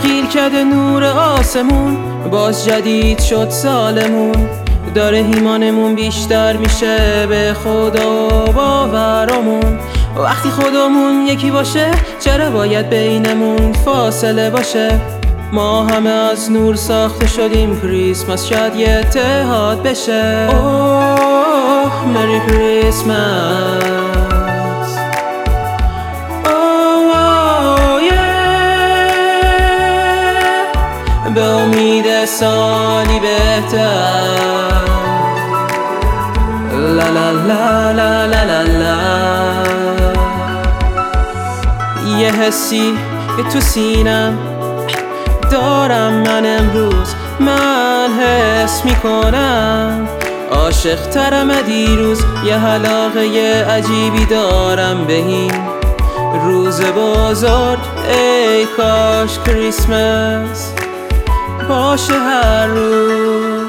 تغییر کرده نور آسمون، باز جدید شد سالمون. داره ایمانمون بیشتر میشه به خدا و باورمون. وقتی خودمون یکی باشه چرا باید بینمون فاصله باشه؟ ما همه از نور ساخته شدیم، کریسمس شاید یه اتحاد بشه. اوه مری کریسمس، به امید سالی بهتر. لا لا لا لا لا لا لا. یه حسی که تو سینم دارم من امروز، من حس میکنم عاشق ترم دیروز. یه حلاقه عجیبی دارم به این روز بزرگ. ای کاش کریسمس باشه هر روز.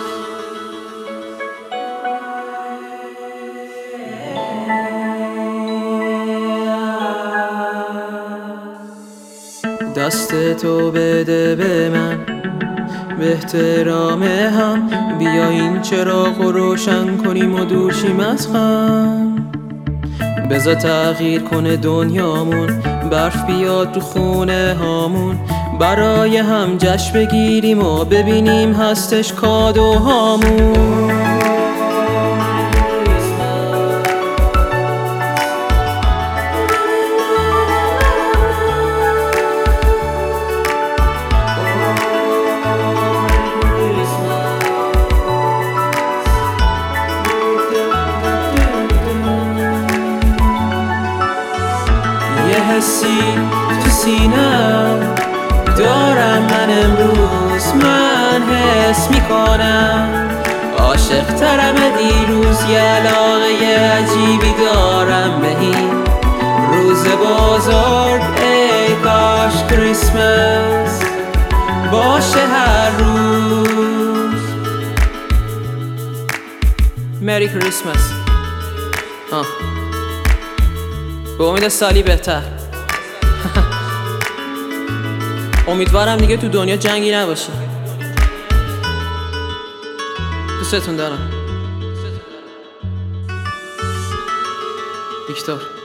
دست تو بده به من به احترام هم، بیا این چراغ رو روشن کنیم و دور شیم از غم. بذار تغییر کنه دنیامون، برف بیاد تو خونه هامون، برای هم جشن بگیریم و ببینیم هستش کادوهامون. یه حسی تو سینم دارم من امروز، من حس میکنم عاشق ترم دیروز. یه علاقه عجیبی دارم به این روز بزرگ. ای کاش کریسمس باشه هر روز. مری کریسمس. به امید سالی بهتر. امیدوارم دیگه تو دنیا جنگی نباشه. دوستتون دارم. ویکتور.